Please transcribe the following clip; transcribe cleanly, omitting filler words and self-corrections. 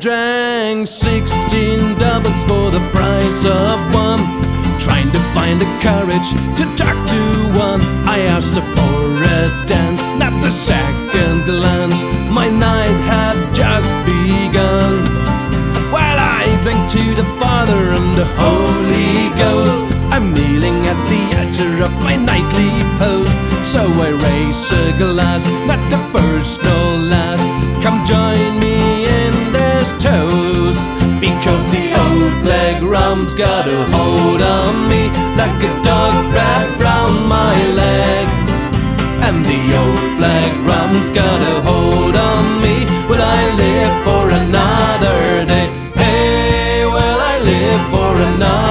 drank 16 doubles for the price of one, trying to find the courage to talk to one. I asked her for a dance, not the second glance. My night had just begun. While I drank to the Father and the Holy Ghost, I'm kneeling at the altar of my nightly post. So I raise a glass, not the first nor last. Come join me in this toast, because the old black rum's got a hold on me, like a dog wrapped round my leg. And the old black rum's got a hold on me. Will I live for another day? Hey, will I live for another